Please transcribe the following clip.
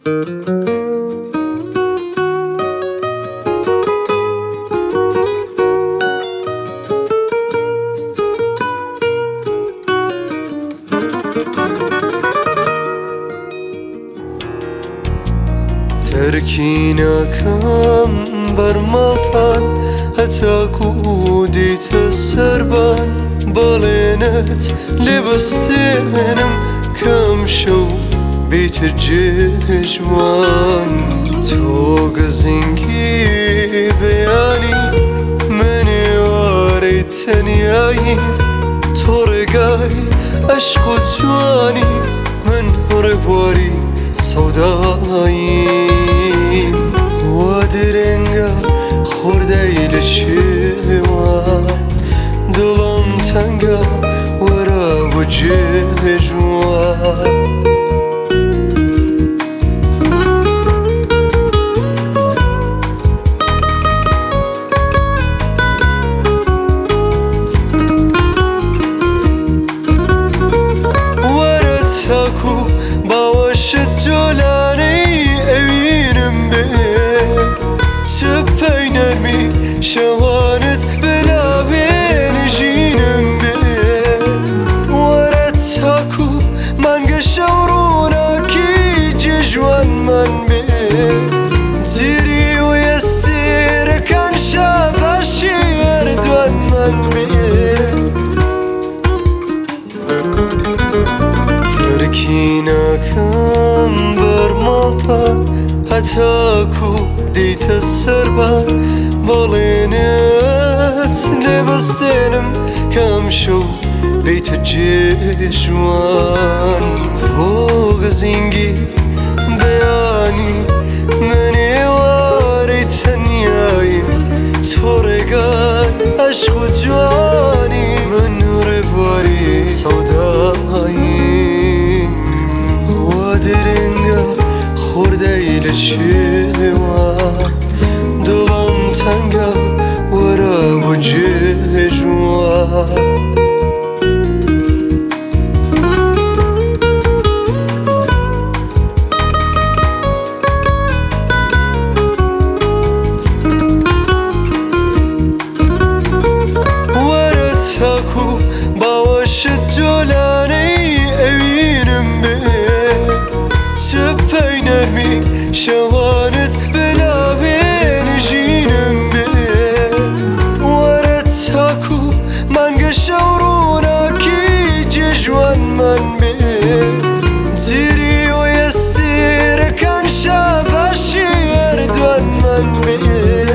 تركيناكم برمالتان هتاكو ديت السربان بالينت لبستينم كم شو بيت الجيجوان توق زنكي بياني مني واري تنياي تورقاي أشكو جواني من ربواري سوداين وادرنگا خوردهی لشیوان دلم تنگا ورا وجهجوان ورتاكو باوش الجولاني اوينم بي سبين ارمي شوانت بلا بين جينم بي ورتاكو مانقا شورونا كي جيجوان من بي زيري ويستير كان شاباشي يردوان من بي تركيناكم برمالتان هتاكو ديت السربان بالينت لبستينم كم شو بيت الجيجوان فوق زنقي بياني مني واري تنياي تورقاي عشق جواني من ربواري سوداي وادرنگا خوردهی لشیوان دلم تنگا ورا وجهجوان ورتاكو باوش الجولاني اوينم بي سبين ارمي شوانت بلا بين جينم بي ورتاكو مانقا شورونا كي جيجوان من بي زيري ويستير كان شاباشي يردوان من بي